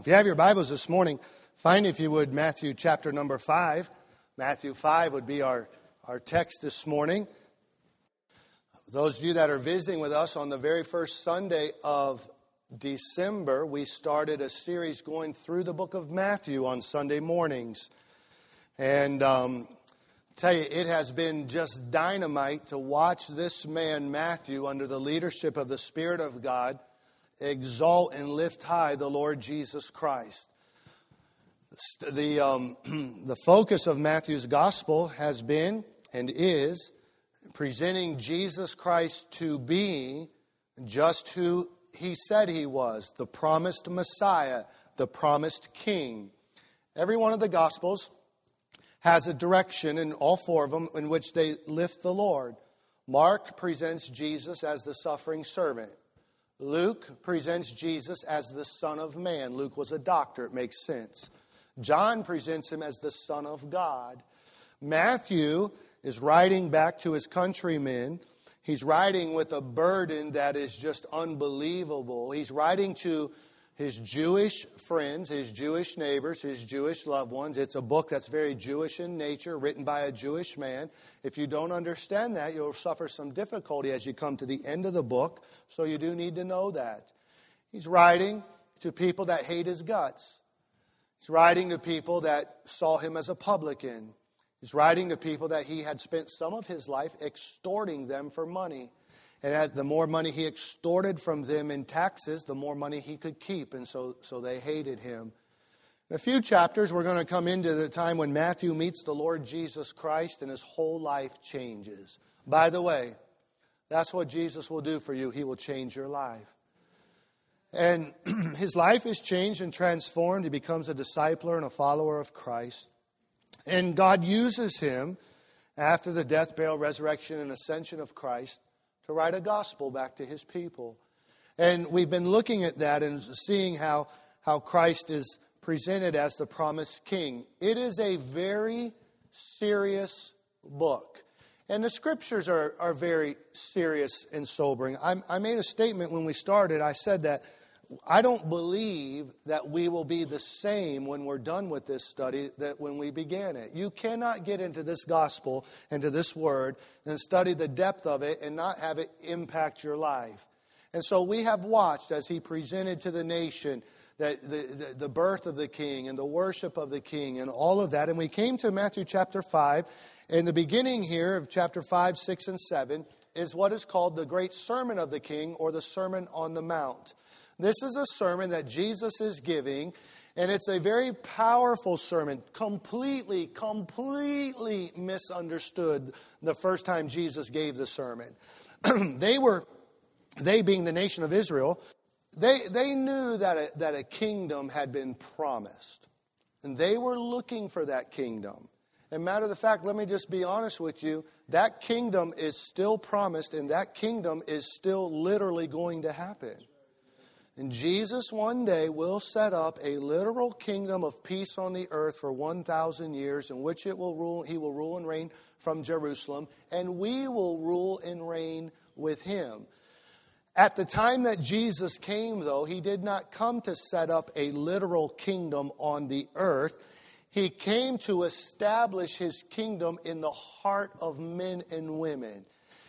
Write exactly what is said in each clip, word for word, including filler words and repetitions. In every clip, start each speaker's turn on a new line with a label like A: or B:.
A: If you have your Bibles this morning, find, if you would, Matthew chapter number five. Matthew five would be our, our text this morning. Those of you that are visiting with us, on the very first Sunday of December, we started a series going through the book of Matthew on Sunday mornings. And um, I tell you, it has been just dynamite to watch this man, Matthew, under the leadership of the Spirit of God, exalt and lift high the Lord Jesus Christ. The, um, the focus of Matthew's gospel has been and is presenting Jesus Christ to be just who He said He was, the promised Messiah, the promised King. Every one of the Gospels has a direction, in all four of them, in which they lift the Lord. Mark presents Jesus as the suffering servant. Luke presents Jesus as the Son of Man. Luke was a doctor, it makes sense. John presents Him as the Son of God. Matthew is writing back to his countrymen. He's writing with a burden that is just unbelievable. He's writing to his Jewish friends, his Jewish neighbors, his Jewish loved ones. It's a book that's very Jewish in nature, written by a Jewish man. If you don't understand that, you'll suffer some difficulty as you come to the end of the book. So you do need to know that. He's writing to people that hate his guts. He's writing to people that saw him as a publican. He's writing to people that he had spent some of his life extorting them for money. And as the more money he extorted from them in taxes, the more money he could keep. And so, so they hated him. In a few chapters, we're going to come into the time when Matthew meets the Lord Jesus Christ and his whole life changes. By the way, that's what Jesus will do for you. He will change your life. And his life is changed and transformed. He becomes a discipler and a follower of Christ. And God uses him after the death, burial, resurrection, and ascension of Christ to write a gospel back to his people. And we've been looking at that and seeing how, how Christ is presented as the promised King. It is a very serious book. And the scriptures are, are very serious and sobering. I, I made a statement when we started. I said that I don't believe that we will be the same when we're done with this study that when we began it. You cannot get into this gospel, into this word, and study the depth of it and not have it impact your life. And so we have watched as he presented to the nation that the, the, the birth of the King and the worship of the King and all of that. And we came to Matthew chapter five. In the beginning here of chapter five, six, and seven is what is called the Great Sermon of the King, or the Sermon on the Mount. This is a sermon that Jesus is giving, and it's a very powerful sermon, completely, completely misunderstood the first time Jesus gave the sermon. They were, they being the nation of Israel, they, they knew that a, that a kingdom had been promised, and they were looking for that kingdom. And matter of fact, let me just be honest with you, that kingdom is still promised, and that kingdom is still literally going to happen. And Jesus one day will set up a literal kingdom of peace on the earth for one thousand years, in which it will rule. He will rule and reign from Jerusalem, and we will rule and reign with Him. At the time that Jesus came, though, He did not come to set up a literal kingdom on the earth. He came to establish His kingdom in the heart of men and women.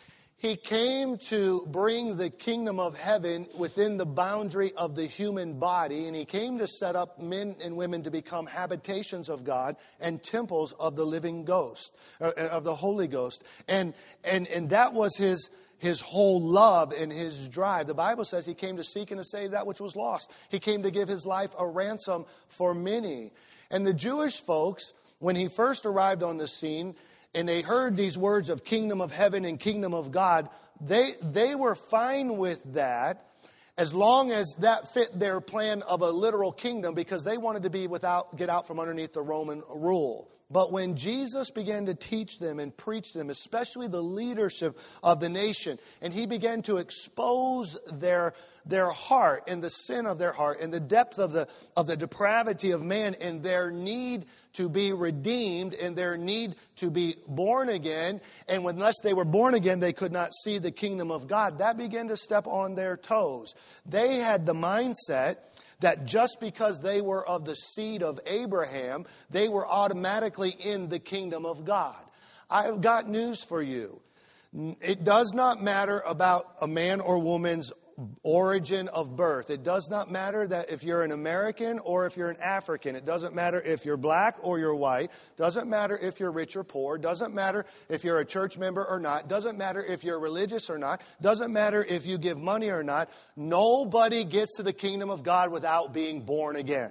A: He came to bring the kingdom of heaven within the boundary of the human body. And He came to set up men and women to become habitations of God and temples of the living ghost, of the Holy Ghost. And, and, and that was His, His whole love and His drive. The Bible says He came to seek and to save that which was lost. He came to give His life a ransom for many. And the Jewish folks, when He first arrived on the scene, and they heard these words of kingdom of heaven and kingdom of God, they, they were fine with that as long as that fit their plan of a literal kingdom, because they wanted to be without, get out from underneath the Roman rule. But when Jesus began to teach them and preach them, especially the leadership of the nation, and He began to expose their, their heart and the sin of their heart and the depth of the, of the depravity of man and their need to be redeemed and their need to be born again, and unless they were born again, they could not see the kingdom of God, that began to step on their toes. They had the mindset that just because they were of the seed of Abraham, they were automatically in the kingdom of God. I've got news for you. It does not matter about a man or woman's origin of birth. It does not matter that if you're an American or if you're an African. It doesn't matter if you're black or you're white. Doesn't matter if you're rich or poor. Doesn't matter if you're a church member or not. Doesn't matter if you're religious or not. Doesn't matter if you give money or not. Nobody gets to the kingdom of God without being born again.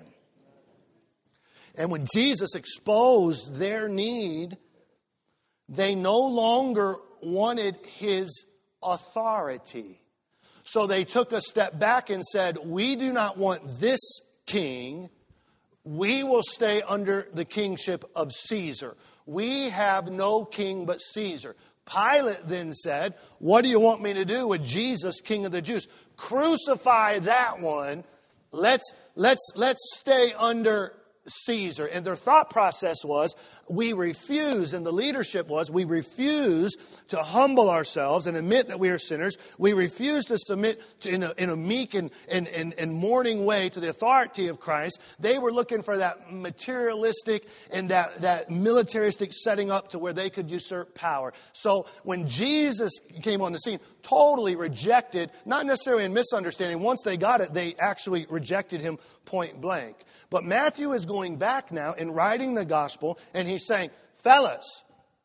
A: And when Jesus exposed their need, they no longer wanted his authority. So they took a step back and said, we do not want this king. We will stay under the kingship of Caesar. We have no king but Caesar. Pilate then said, what do you want me to do with Jesus, King of the Jews? Crucify that one. Let's, let's, let's stay under Caesar. And their thought process was, we refuse, and the leadership was, we refuse to humble ourselves and admit that we are sinners. We refuse to submit to, in, a, in a meek and, and, and, and mourning way to the authority of Christ. They were looking for that materialistic and that, that militaristic setting up to where they could usurp power. So when Jesus came on the scene, totally rejected, not necessarily in misunderstanding. Once they got it, they actually rejected him point blank. But Matthew is going back now and writing the gospel, and he's saying, fellas,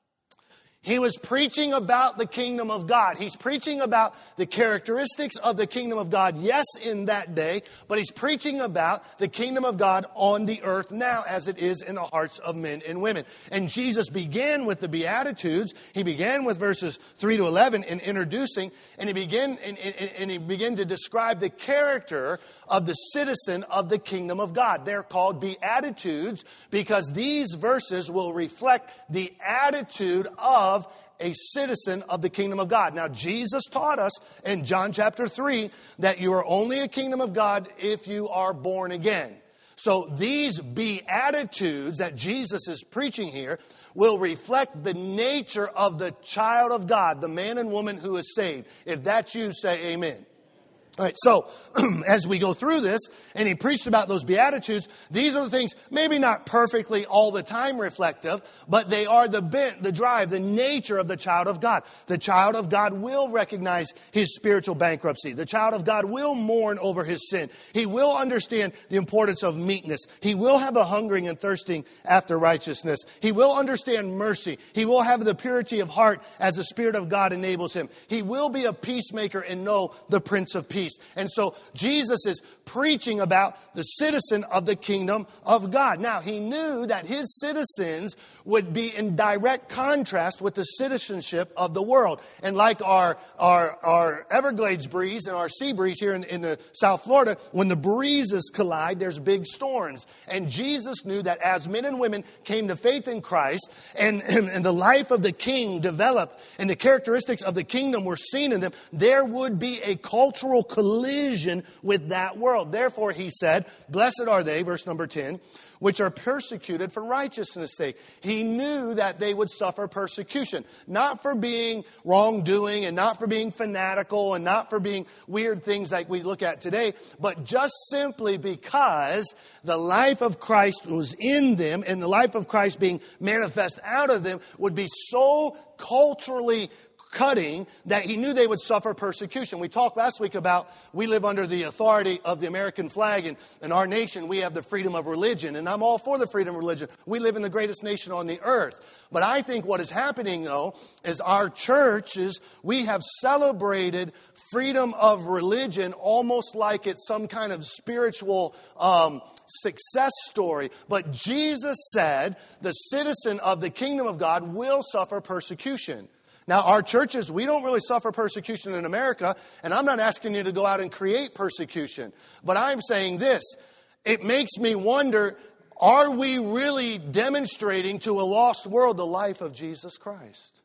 A: he was preaching about the kingdom of God. He's preaching about the characteristics of the kingdom of God, yes, in that day, but he's preaching about the kingdom of God on the earth now as it is in the hearts of men and women. And Jesus began with the Beatitudes. He began with verses three to eleven in introducing, and he began, and, and, and he began to describe the character of the citizen of the kingdom of God. They're called Beatitudes because these verses will reflect the attitude of a citizen of the kingdom of God. Now, Jesus taught us in John chapter three that you are only a kingdom of God if you are born again. So these Beatitudes that Jesus is preaching here will reflect the nature of the child of God, the man and woman who is saved. If that's you, say amen. All right, so as we go through this, and he preached about those Beatitudes, these are the things, maybe not perfectly all the time reflective, but they are the bent, the drive, the nature of the child of God. The child of God will recognize his spiritual bankruptcy. The child of God will mourn over his sin. He will understand the importance of meekness. He will have a hungering and thirsting after righteousness. He will understand mercy. He will have the purity of heart as the Spirit of God enables him. He will be a peacemaker and know the Prince of Peace. And so Jesus is preaching about the citizen of the kingdom of God. Now, he knew that his citizens would be in direct contrast with the citizenship of the world. And like our, our, our Everglades breeze and our sea breeze here in, in the South Florida, when the breezes collide, there's big storms. And Jesus knew that as men and women came to faith in Christ and, and, and the life of the king developed and the characteristics of the kingdom were seen in them, there would be a cultural collision with that world. Therefore, he said, blessed are they, verse number ten, which are persecuted for righteousness' sake. He knew that they would suffer persecution, not for being wrongdoing and not for being fanatical and not for being weird things like we look at today, but just simply because the life of Christ was in them and the life of Christ being manifest out of them would be so culturally cutting that he knew they would suffer persecution. We talked last week about we live under the authority of the American flag, and in our nation we have the freedom of religion, and I'm all for the freedom of religion. We live in the greatest nation on the earth. But I think what is happening, though, is our churches, we have celebrated freedom of religion almost like it's some kind of spiritual um, success story. But Jesus said the citizen of the kingdom of God will suffer persecution. Now, our churches, we don't really suffer persecution in America, and I'm not asking you to go out and create persecution. But I'm saying this, it makes me wonder, are we really demonstrating to a lost world the life of Jesus Christ?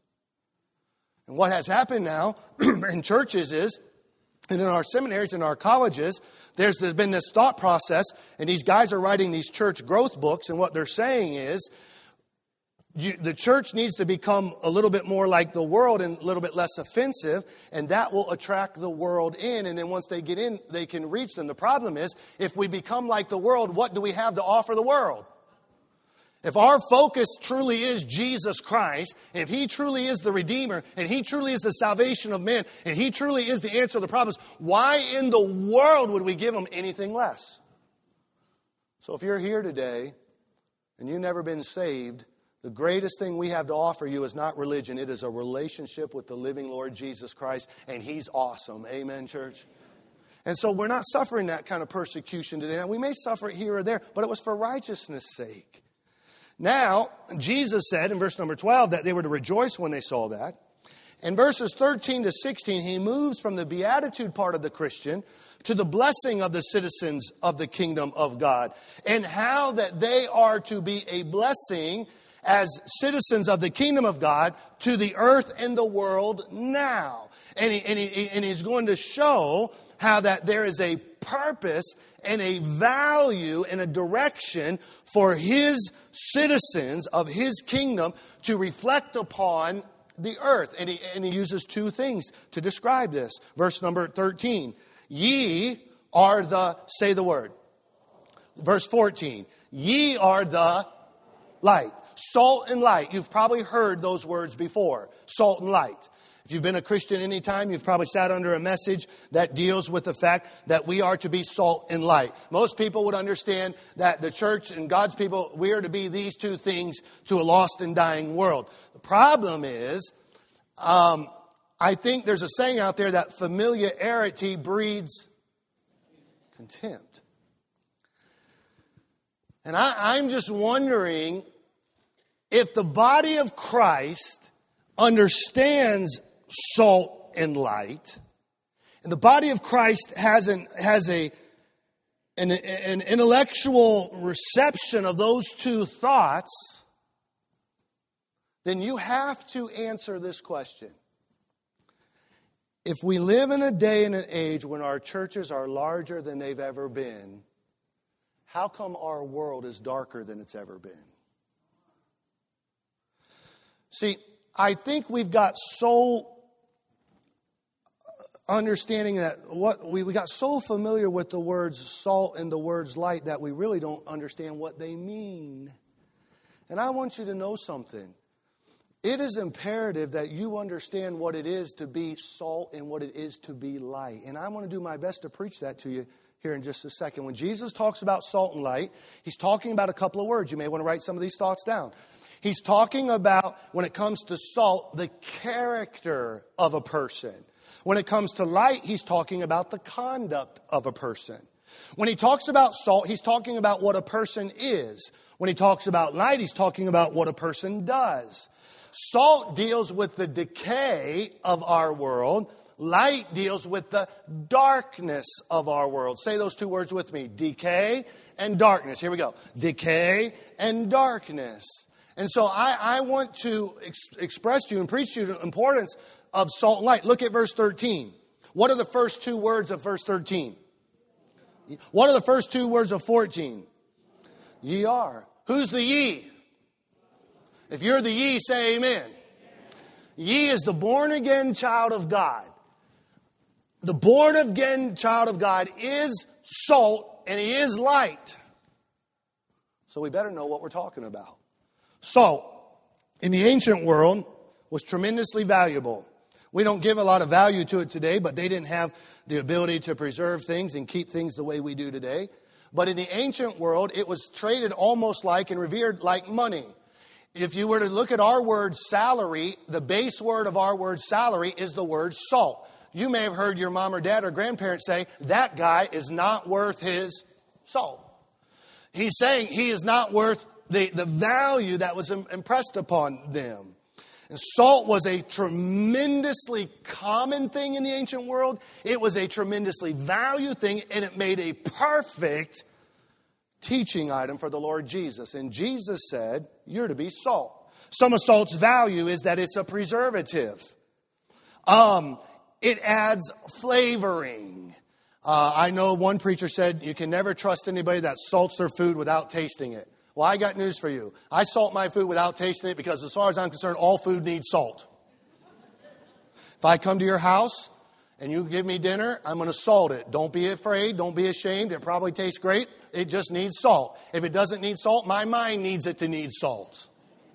A: And what has happened now in churches is, and in our seminaries, in our colleges, there's, there's been this thought process, and these guys are writing these church growth books, and what they're saying is, the church needs to become a little bit more like the world and a little bit less offensive, and that will attract the world in, and then once they get in, they can reach them. The problem is, if we become like the world, what do we have to offer the world? If our focus truly is Jesus Christ, if He truly is the Redeemer, and He truly is the salvation of men, and He truly is the answer to the problems, why in the world would we give Him anything less? So if you're here today, and you've never been saved, the greatest thing we have to offer you is not religion. It is a relationship with the living Lord Jesus Christ, and He's awesome. Amen, church? And so we're not suffering that kind of persecution today. Now, we may suffer it here or there, but it was for righteousness' sake. Now, Jesus said in verse number twelve that they were to rejoice when they saw that. In verses thirteen to sixteen, He moves from the beatitude part of the Christian to the blessing of the citizens of the kingdom of God, and how that they are to be a blessing as citizens of the kingdom of God to the earth and the world now. And, he, and, he, and he's going to show how that there is a purpose and a value and a direction for His citizens of His kingdom to reflect upon the earth. And he, and he uses two things to describe this. Verse number thirteen. Ye are the, say the word. Verse fourteen. Ye are the light. Salt and light. You've probably heard those words before. Salt and light. If you've been a Christian any time, you've probably sat under a message that deals with the fact that we are to be salt and light. Most people would understand that the church and God's people, we are to be these two things to a lost and dying world. The problem is, um, I think there's a saying out there that familiarity breeds contempt. And I, I'm just wondering if the body of Christ understands salt and light, and the body of Christ has an has a an, an intellectual reception of those two thoughts, then you have to answer this question. If we live in a day and an age when our churches are larger than they've ever been, how come our world is darker than it's ever been? See, I think we've got so understanding that what we, we got so familiar with the words salt and the words light that we really don't understand what they mean. And I want you to know something. It is imperative that you understand what it is to be salt and what it is to be light. And I want to do my best to preach that to you here in just a second. When Jesus talks about salt and light, He's talking about a couple of words. You may want to write some of these thoughts down. He's talking about, when it comes to salt, the character of a person. When it comes to light, He's talking about the conduct of a person. When He talks about salt, He's talking about what a person is. When He talks about light, He's talking about what a person does. Salt deals with the decay of our world. Light deals with the darkness of our world. Say those two words with me. Decay and darkness. Here we go. Decay and darkness. And so I, I want to ex- express to you and preach to you the importance of salt and light. Look at verse thirteen. What are the first two words of verse thirteen? What are the first two words of fourteen? Ye are. Who's the ye? If you're the ye, say amen. Amen. Ye is the born-again child of God. The born-again child of God is salt and He is light. So we better know what we're talking about. Salt, in the ancient world, was tremendously valuable. We don't give a lot of value to it today, but they didn't have the ability to preserve things and keep things the way we do today. But in the ancient world, it was traded almost like and revered like money. If you were to look at our word salary, the base word of our word salary is the word salt. You may have heard your mom or dad or grandparents say, that guy is not worth his salt. He's saying he is not worth the, the value that was impressed upon them. And salt was a tremendously common thing in the ancient world. It was a tremendously valued thing, and it made a perfect teaching item for the Lord Jesus. And Jesus said, you're to be salt. Some of salt's value is that it's a preservative. Um, it adds flavoring. Uh, I know one preacher said you can never trust anybody that salts their food without tasting it. Well, I got news for you. I salt my food without tasting it because as far as I'm concerned, all food needs salt. If I come to your house and you give me dinner, I'm going to salt it. Don't be afraid. Don't be ashamed. It probably tastes great. It just needs salt. If it doesn't need salt, my mind needs it to need salt.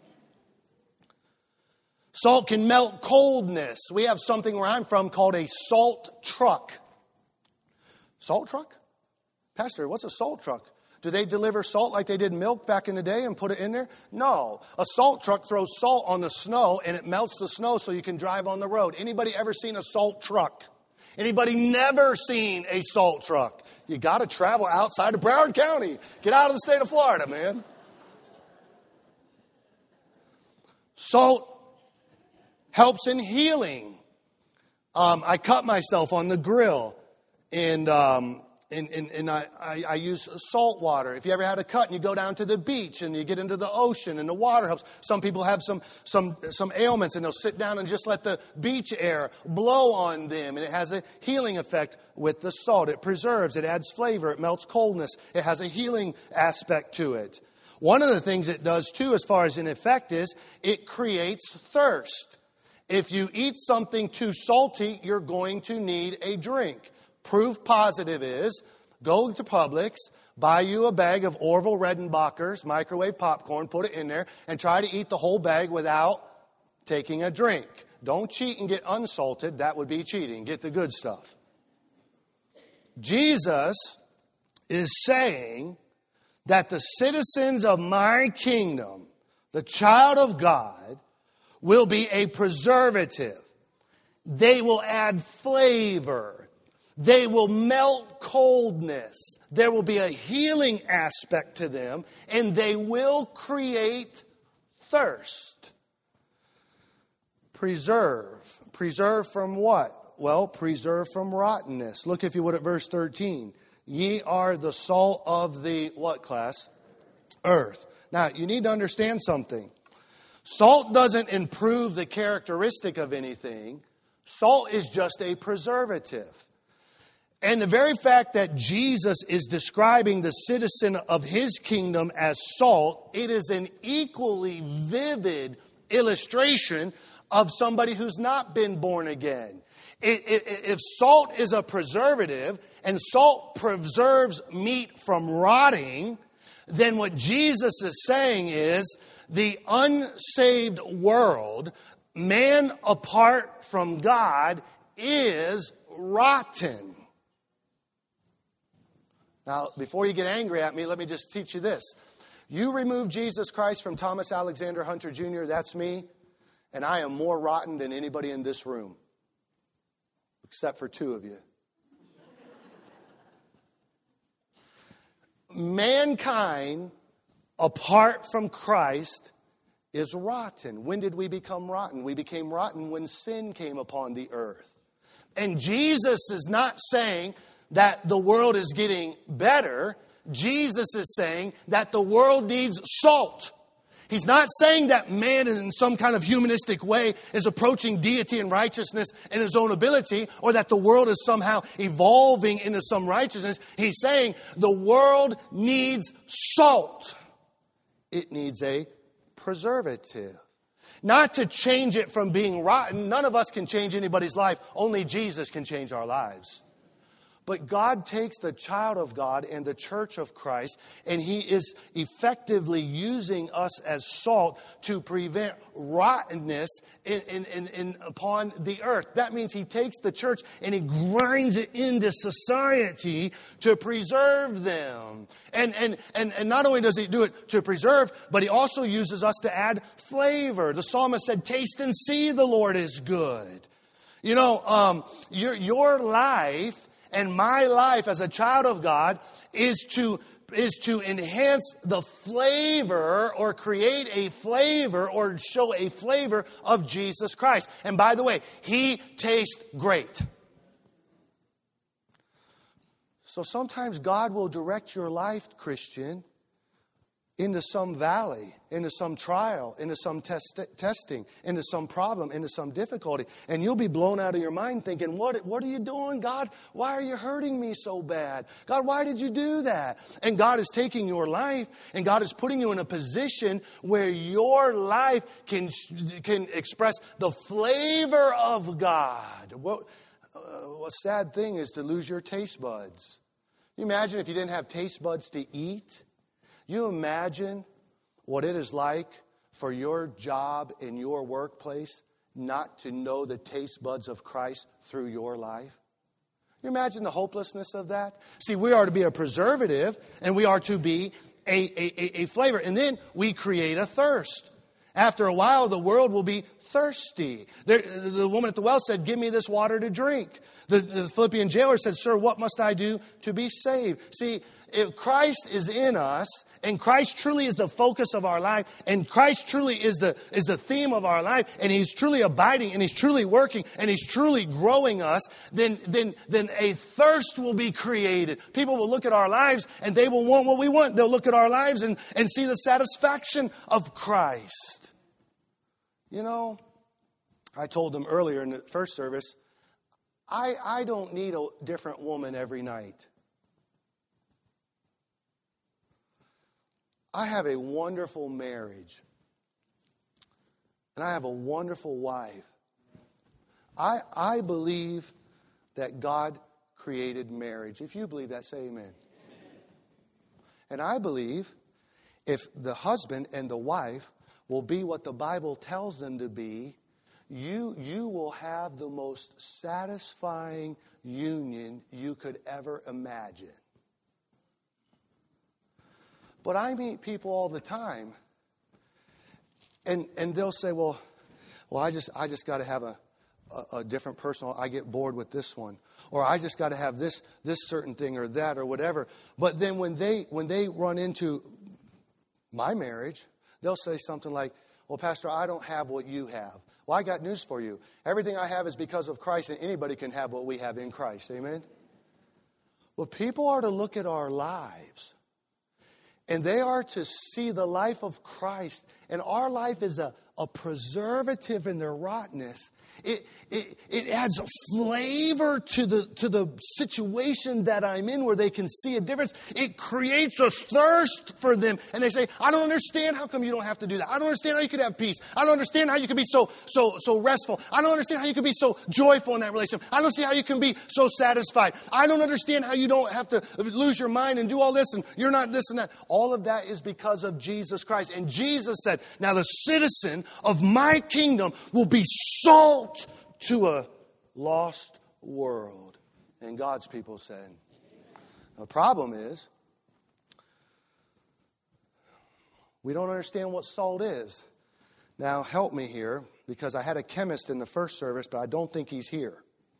A: Salt can melt coldness. We have something where I'm from called a salt truck. Salt truck? Pastor, what's a salt truck? Do they deliver salt like they did milk back in the day and put it in there? No. A salt truck throws salt on the snow and it melts the snow so you can drive on the road. Anybody ever seen a salt truck? Anybody never seen a salt truck? You got to travel outside of Broward County. Get out of the state of Florida, man. Salt helps in healing. Um, I cut myself on the grill, and um, and, and, and I, I, I use salt water. If you ever had a cut and you go down to the beach and you get into the ocean and the water helps. Some people have some some some ailments and they'll sit down and just let the beach air blow on them, and it has a healing effect with the salt. It preserves, it adds flavor, it melts coldness. It has a healing aspect to it. One of the things it does too, as far as an effect is, it creates thirst. If you eat something too salty, you're going to need a drink. Proof positive is, go to Publix, buy you a bag of Orville Redenbacher's microwave popcorn, put it in there, and try to eat the whole bag without taking a drink. Don't cheat and get unsalted. That would be cheating. Get the good stuff. Jesus is saying that the citizens of my kingdom, the child of God, will be a preservative. They will add flavor. They will melt coldness. There will be a healing aspect to them, and they will create thirst. Preserve. Preserve from what? Well, preserve from rottenness. Look, if you would, at verse thirteen. Ye are the salt of the, what class? Earth. Now, you need to understand something. Salt doesn't improve the characteristic of anything. Salt is just a preservative. And the very fact that Jesus is describing the citizen of his kingdom as salt, it is an equally vivid illustration of somebody who's not been born again. It, it, if salt is a preservative and salt preserves meat from rotting, then what Jesus is saying is, the unsaved world, man apart from God, is rotten. Now, before you get angry at me, let me just teach you this. You remove Jesus Christ from Thomas Alexander Hunter Junior, that's me, and I am more rotten than anybody in this room, except for two of you. Mankind, apart from Christ, is rotten. When did we become rotten? We became rotten when sin came upon the earth. And Jesus is not saying that the world is getting better. Jesus is saying that the world needs salt. He's not saying that man in some kind of humanistic way is approaching deity and righteousness in his own ability, or that the world is somehow evolving into some righteousness. He's saying the world needs salt. It needs a preservative. Not to change it from being rotten. None of us can change anybody's life. Only Jesus can change our lives. But God takes the child of God and the church of Christ, and He is effectively using us as salt to prevent rottenness in, in, in, in, upon the earth. That means He takes the church and He grinds it into society to preserve them. And, and, and, and not only does He do it to preserve, but He also uses us to add flavor. The psalmist said, "Taste and see the Lord is good." You know, um, your, your life and my life as a child of God is to is to enhance the flavor or create a flavor or show a flavor of Jesus Christ. And by the way, He tastes great. So sometimes God will direct your life, Christian, into some valley, into some trial, into some test, testing, into some problem, into some difficulty. And you'll be blown out of your mind thinking, what, what are you doing, God? Why are you hurting me so bad? God, why did you do that? And God is taking your life and God is putting you in a position where your life can, can express the flavor of God. What, uh, a sad thing is to lose your taste buds. Can you imagine if you didn't have taste buds to eat? You imagine what it is like for your job in your workplace not to know the taste buds of Christ through your life? You imagine the hopelessness of that? See, we are to be a preservative and we are to be a, a, a flavor. And then we create a thirst. After a while, the world will be thirsty. There, the woman at the well said, give me this water to drink. The, the Philippian jailer said, sir, what must I do to be saved? See, if Christ is in us, and Christ truly is the focus of our life, and Christ truly is the, is the theme of our life, and He's truly abiding, and He's truly working, and He's truly growing us, then, then, then a thirst will be created. People will look at our lives, and they will want what we want. They'll look at our lives and, and see the satisfaction of Christ. You know, I told them earlier in the first service, I, I don't need a different woman every night. I have a wonderful marriage. And I have a wonderful wife. I, I believe that God created marriage. If you believe that, say amen. Amen. And I believe if the husband and the wife will be what the Bible tells them to be, you, you will have the most satisfying union you could ever imagine. But I meet people all the time, and and they'll say, well, well, I just I just got to have a, a, a different person. I get bored with this one. Or I just got to have this this certain thing or that or whatever. But then when they when they run into my marriage, they'll say something like, well, Pastor, I don't have what you have. Well, I got news for you. Everything I have is because of Christ, and anybody can have what we have in Christ. Amen? Well, people are to look at our lives. And they are to see the life of Christ. And our life is a, a preservative in their rottenness. It, it, it adds a flavor to the, to the situation that I'm in where they can see a difference. It creates a thirst for them. And they say, I don't understand how come you don't have to do that. I don't understand how you could have peace. I don't understand how you can be so, so, so restful. I don't understand how you can be so joyful in that relationship. I don't see how you can be so satisfied. I don't understand how you don't have to lose your mind and do all this and you're not this and that. All of that is because of Jesus Christ. And Jesus said, now the citizen of my kingdom will be salt to a lost world. And God's people said, the problem is, we don't understand what salt is. Now, help me here, because I had a chemist in the first service, but I don't think he's here.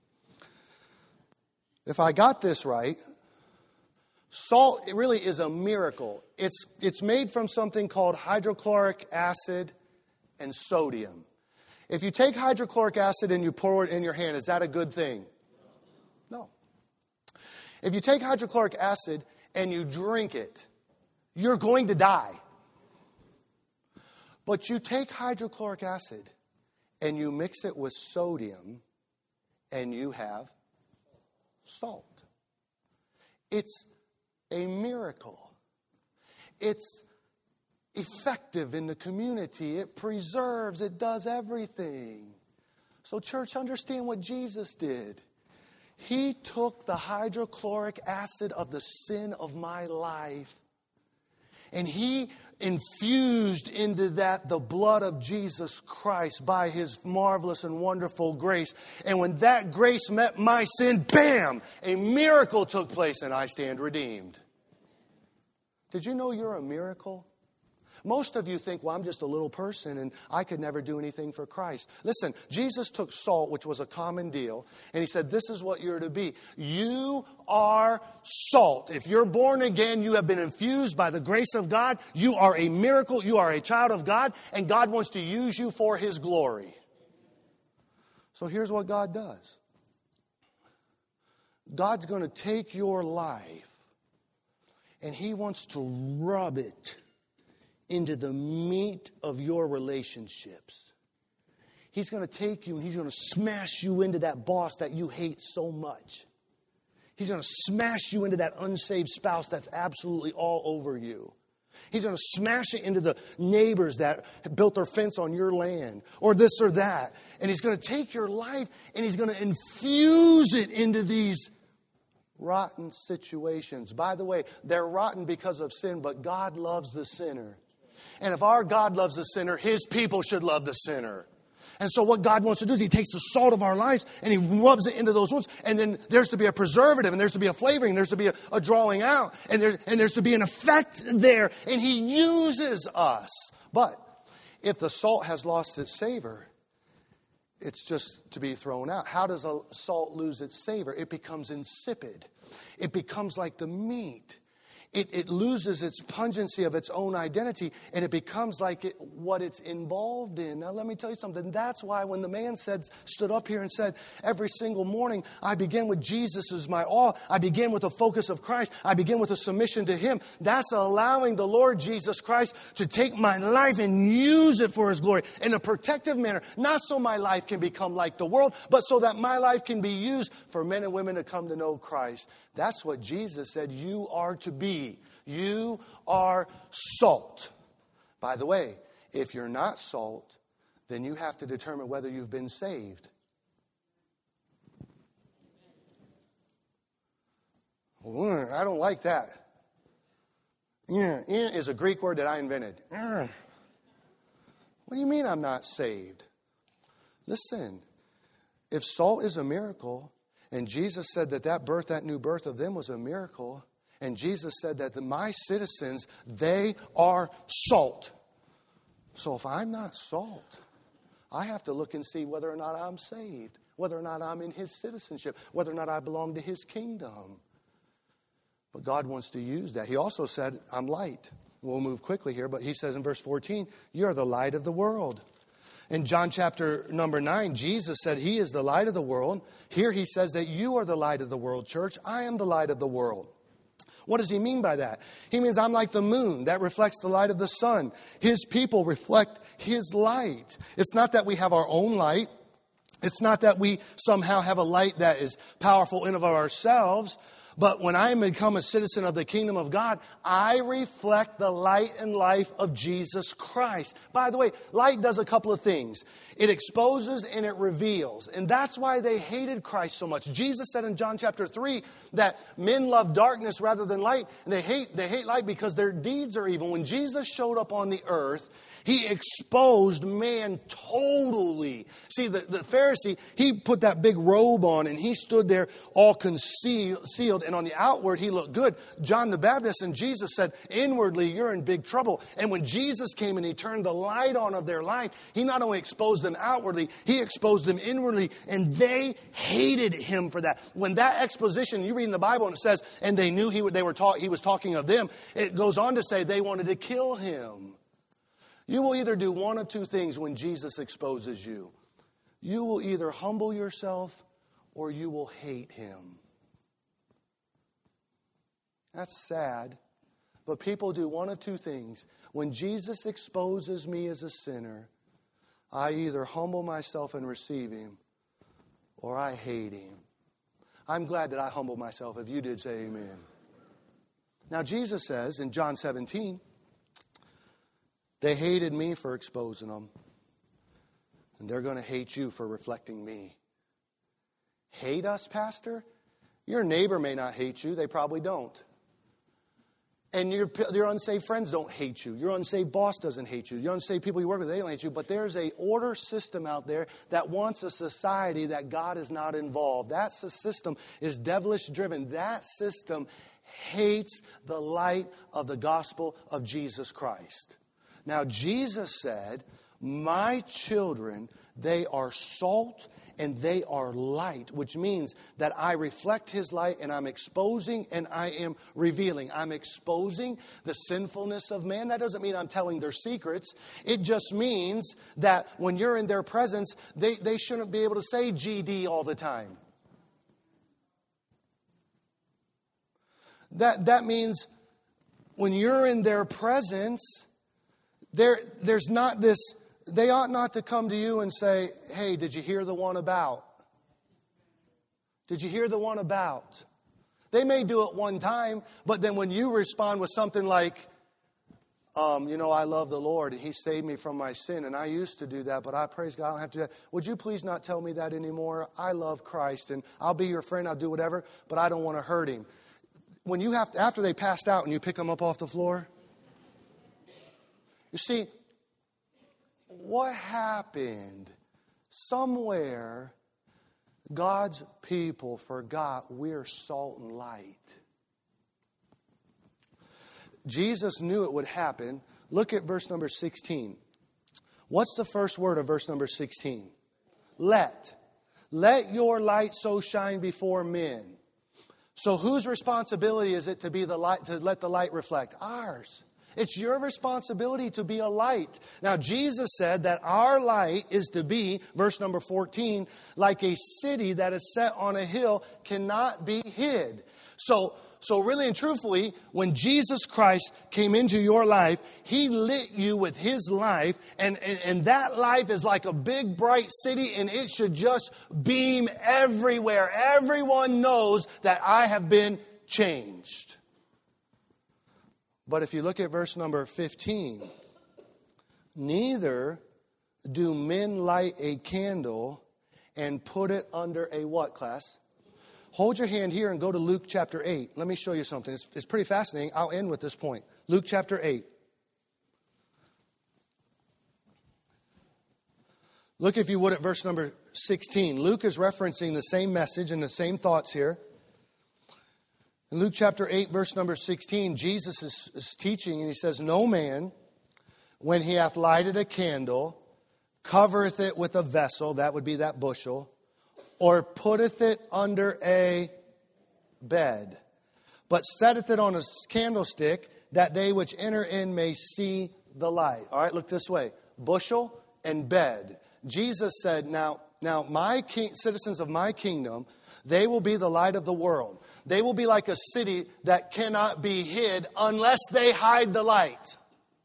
A: If I got this right, salt it really is a miracle. It's, it's made from something called hydrochloric acid and sodium. If you take hydrochloric acid and you pour it in your hand, is that a good thing? No. If you take hydrochloric acid and you drink it, you're going to die. But you take hydrochloric acid and you mix it with sodium and you have salt. It's a miracle. It's effective in the community. It preserves. It does everything. So, church, understand what Jesus did. He took the hydrochloric acid of the sin of my life and He infused into that the blood of Jesus Christ by His marvelous and wonderful grace. And when that grace met my sin, bam, a miracle took place and I stand redeemed. Did you know you're a miracle? Most of you think, well, I'm just a little person and I could never do anything for Christ. Listen, Jesus took salt, which was a common deal, and He said, this is what you're to be. You are salt. If you're born again, you have been infused by the grace of God. You are a miracle. You are a child of God, and God wants to use you for His glory. So here's what God does. God's going to take your life, and He wants to rub it into the meat of your relationships. He's going to take you and he's going to smash you into that boss that you hate so much. He's going to smash you into that unsaved spouse that's absolutely all over you. He's going to smash it into the neighbors that built their fence on your land, or this or that. And he's going to take your life and he's going to infuse it into these rotten situations. By the way, they're rotten because of sin, but God loves the sinner. And if our God loves the sinner, His people should love the sinner. And so what God wants to do is He takes the salt of our lives and He rubs it into those wounds. And then there's to be a preservative, and there's to be a flavoring, there's to be a, a drawing out, and, there, and there's to be an effect there. And He uses us. But if the salt has lost its savor, it's just to be thrown out. How does a salt lose its savor? It becomes insipid. It becomes like the meat. It, it loses its pungency of its own identity, and it becomes like it, what it's involved in. Now, let me tell you something. That's why when the man said, stood up here and said, every single morning, I begin with Jesus as my all. I begin with a focus of Christ. I begin with a submission to Him. That's allowing the Lord Jesus Christ to take my life and use it for His glory in a protective manner. Not so my life can become like the world, but so that my life can be used for men and women to come to know Christ. That's what Jesus said you are to be. You are salt. By the way, if you're not salt, then you have to determine whether you've been saved. I don't like that. Is a Greek word that I invented. What do you mean I'm not saved? Listen, if salt is a miracle, and Jesus said that that birth, that new birth of them was a miracle. And Jesus said that my citizens, they are salt. So if I'm not salt, I have to look and see whether or not I'm saved, whether or not I'm in His citizenship, whether or not I belong to His kingdom. But God wants to use that. He also said, I'm light. We'll move quickly here, but He says in verse fourteen, you're the light of the world. In John chapter number nine, Jesus said He is the light of the world. Here He says that you are the light of the world, church. I am the light of the world. What does He mean by that? He means I'm like the moon that reflects the light of the sun. His people reflect His light. It's not that we have our own light. It's not that we somehow have a light that is powerful in and of ourselves. But when I become a citizen of the kingdom of God, I reflect the light and life of Jesus Christ. By the way, light does a couple of things. It exposes and it reveals. And that's why they hated Christ so much. Jesus said in John chapter three that men love darkness rather than light. And they hate, they hate light because their deeds are evil. When Jesus showed up on the earth, He exposed man totally. See, the, the Pharisee, he put that big robe on and he stood there all concealed. And on the outward, he looked good. John the Baptist and Jesus said, inwardly, you're in big trouble. And when Jesus came and He turned the light on of their life, He not only exposed them outwardly, He exposed them inwardly. And they hated Him for that. When that exposition, you read in the Bible and it says, and they knew he, they were talk, he was talking of them. It goes on to say they wanted to kill Him. You will either do one of two things when Jesus exposes you. You will either humble yourself or you will hate Him. That's sad. But people do one of two things. When Jesus exposes me as a sinner, I either humble myself and receive Him or I hate Him. I'm glad that I humbled myself. If you did, say amen. Now Jesus says in John seventeen, they hated me for exposing them. And they're going to hate you for reflecting me. Hate us, Pastor? Your neighbor may not hate you. They probably don't. And your, your unsaved friends don't hate you. Your unsaved boss doesn't hate you. Your unsaved people you work with, they don't hate you. But there's a order system out there that wants a society that God is not involved. That system is devilish driven. That system hates the light of the gospel of Jesus Christ. Now, Jesus said, my children, they are salt and they are light, which means that I reflect His light and I'm exposing and I am revealing. I'm exposing the sinfulness of man. That doesn't mean I'm telling their secrets. It just means that when you're in their presence, they, they shouldn't be able to say G D all the time. That, that means when you're in their presence, there, there's not this, they ought not to come to you and say, hey, did you hear the one about? Did you hear the one about? They may do it one time, but then when you respond with something like, um, you know, I love the Lord, and He saved me from my sin, and I used to do that, but I praise God, I don't have to do that. Would you please not tell me that anymore? I love Christ, and I'll be your friend, I'll do whatever, but I don't want to hurt Him. When you have to, after they passed out and you pick them up off the floor, you see, what happened? Somewhere, God's people forgot we're salt and light. Jesus knew it would happen. Look at verse number sixteen. What's the first word of verse number sixteen? Let. Let your light so shine before men. So whose responsibility is it to be the light, to let the light reflect? Ours. It's your responsibility to be a light. Now, Jesus said that our light is to be, verse number fourteen, like a city that is set on a hill, cannot be hid. So, so really and truthfully, when Jesus Christ came into your life, He lit you with His life, and, and, and that life is like a big bright city, and it should just beam everywhere. Everyone knows that I have been changed. But if you look at verse number fifteen, neither do men light a candle and put it under a what, class? Hold your hand here and go to Luke chapter eight. Let me show you something. It's, it's pretty fascinating. I'll end with this point. Luke chapter eight. Look, if you would, at verse number sixteen. Luke is referencing the same message and the same thoughts here. In Luke chapter eight, verse number sixteen, Jesus is, is teaching, and He says, no man, when he hath lighted a candle, covereth it with a vessel, that would be that bushel, or putteth it under a bed, but setteth it on a candlestick, that they which enter in may see the light. All right, look this way. Bushel and bed. Jesus said, now, now my king, citizens of my kingdom, they will be the light of the world. They will be like a city that cannot be hid unless they hide the light.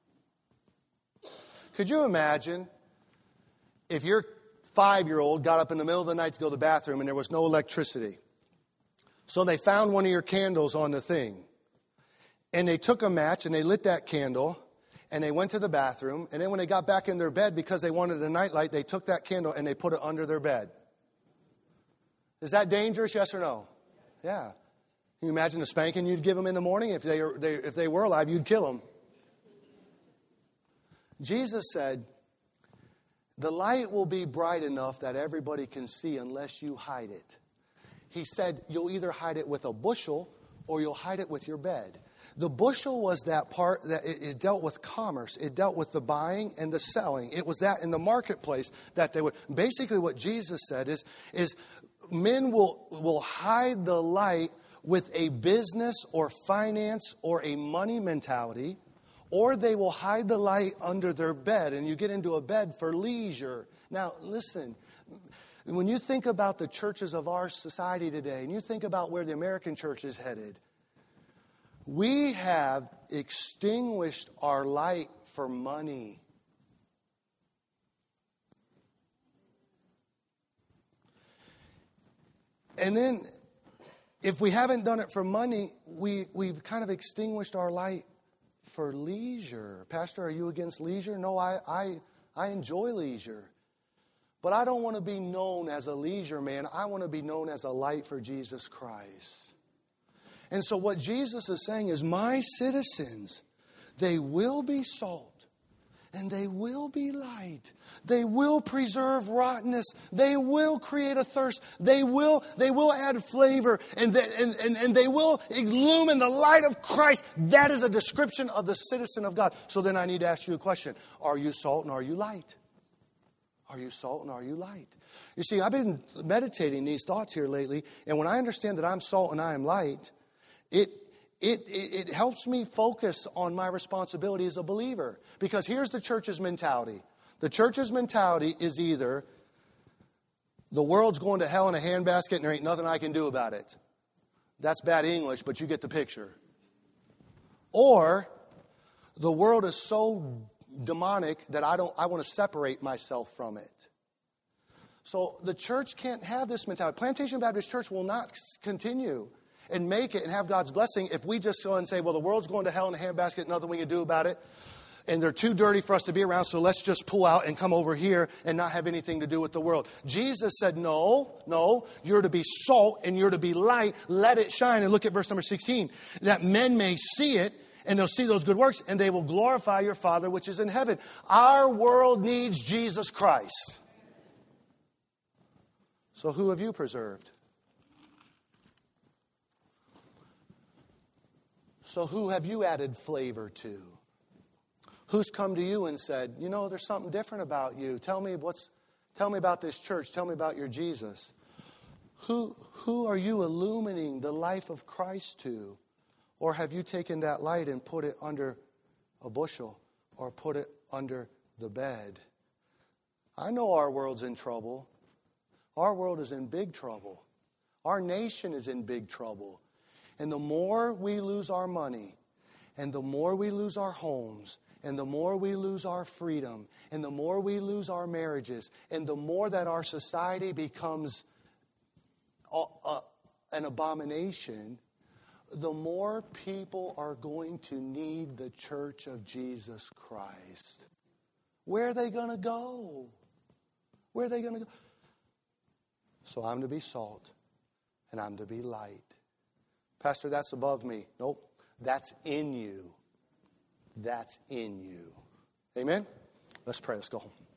A: Could you imagine if your five-year-old got up in the middle of the night to go to the bathroom and there was no electricity? So they found one of your candles on the thing. And they took a match and they lit that candle and they went to the bathroom. And then when they got back in their bed, because they wanted a nightlight, they took that candle and they put it under their bed. Is that dangerous, yes or no? Yeah. Can you imagine the spanking you'd give them in the morning? If they, they, if they were alive, you'd kill them. Jesus said, the light will be bright enough that everybody can see unless you hide it. He said, you'll either hide it with a bushel or you'll hide it with your bed. The bushel was that part that it, it dealt with commerce. It dealt with the buying and the selling. It was that in the marketplace that they would. Basically what Jesus said is, is men will, will hide the light with a business or finance or a money mentality, or they will hide the light under their bed, and you get into a bed for leisure. Now, listen, when you think about the churches of our society today, and you think about where the American church is headed, we have extinguished our light for money. And then, if we haven't done it for money, we, we've kind of extinguished our light for leisure. Pastor, are you against leisure? No, I, I, I enjoy leisure. But I don't want to be known as a leisure man. I want to be known as a light for Jesus Christ. And so what Jesus is saying is, my citizens, they will be salt. And they will be light. They will preserve rottenness. They will create a thirst. They will, they will add flavor. And, they, and, and, and they will illumine the light of Christ. That is a description of the citizen of God. So then I need to ask you a question. Are you salt and are you light? Are you salt and are you light? You see, I've been meditating these thoughts here lately. And when I understand that I'm salt and I am light, it It, it, it helps me focus on my responsibility as a believer. Because here's the church's mentality. The church's mentality is either the world's going to hell in a handbasket and there ain't nothing I can do about it. That's bad English, but you get the picture. Or the world is so demonic that I don't, I want to separate myself from it. So the church can't have this mentality. Plantation Baptist Church will not continue and make it and have God's blessing if we just go and say, well, the world's going to hell in a handbasket, nothing we can do about it. And they're too dirty for us to be around, so let's just pull out and come over here and not have anything to do with the world. Jesus said, no, no, you're to be salt and you're to be light. Let it shine. And look at verse number sixteen. That men may see it, and they'll see those good works, and they will glorify your Father which is in heaven. Our world needs Jesus Christ. So who have you preserved? So who have you added flavor to? Who's come to you and said, you know, there's something different about you. Tell me what's, tell me about this church. Tell me about your Jesus. Who, who are you illumining the life of Christ to? Or have you taken that light and put it under a bushel or put it under the bed? I know our world's in trouble. Our world is in big trouble. Our nation is in big trouble. And the more we lose our money, and the more we lose our homes, and the more we lose our freedom, and the more we lose our marriages, and the more that our society becomes a, a, an abomination, the more people are going to need the church of Jesus Christ. Where are they going to go? Where are they going to go? So I'm to be salt, and I'm to be light. Pastor, that's above me. Nope, that's in you. That's in you. Amen? Let's pray. Let's go home.